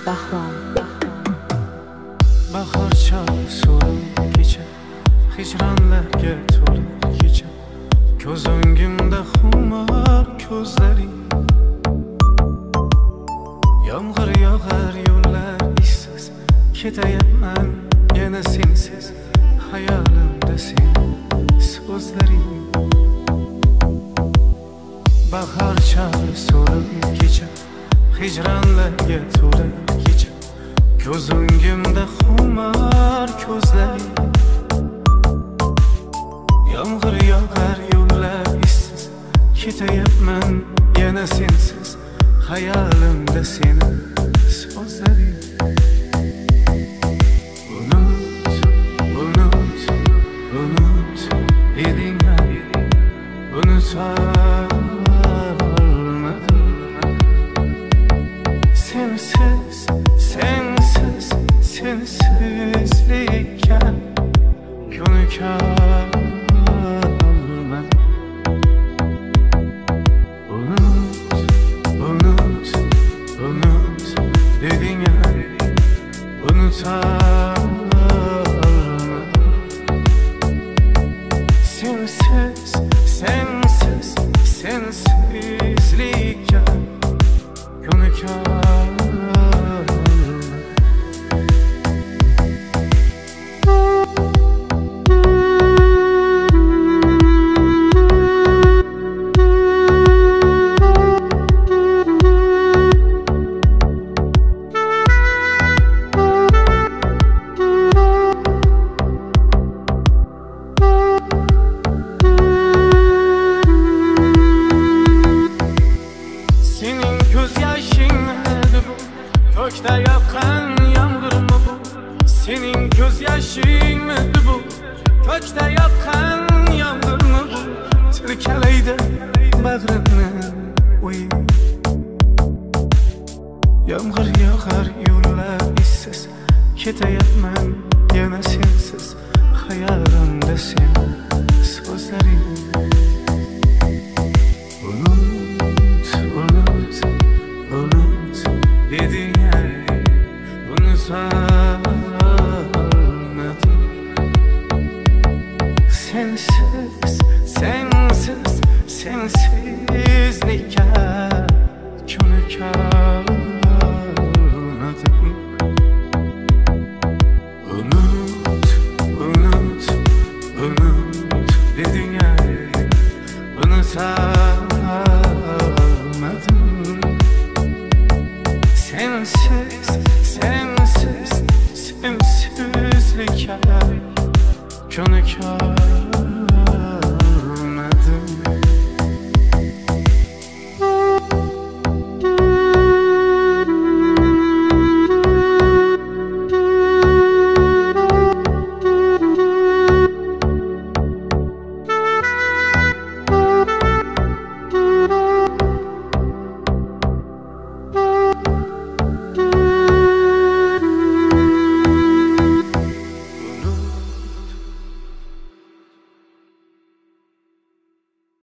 Bahrom. Bahor chog'i so'lim kecha, hijronlarga to'lib kecha, ko'z o'ngimda xumor ko'zlaring. Yomg'ir yog'ar yo'llar izsiz, ketayapman yana sensiz, hayolimda sen so'zlaring. Bahor chog'i so'lim kecha, hijronlarga to'lib kecha, ko'z o'ngimda xumor ko'zlaring. Yomg'ir yog'ar yo'llar izsiz, ketayapman yana sensiz, hayolimda seni so'zlaring. Unut, unut, unut deding-a, unutolmadim. Sensiz, sensiz, sensizlikka ko'nikolmadim. Unut, unut, unut deding-a, unutolmadim. Sensiz, sensiz, sensizlikka ko'nikolmadim. Senin göz yaşındı bu, kökte yakan yağmur mu bu? Senin göz yaşındı bu, kökte yakan yağmur mu bu? Tilkeleydi bağrını uy. Yağmur yağar yollar izsiz, ketayapman yana sensiz, hayolimda sen so'zlaring. Deding-a, unutolmadim. Sensiz, sensiz, sensizlikka ko'nikolmadim. Unut, unut, unut deding-a, unutolmadim.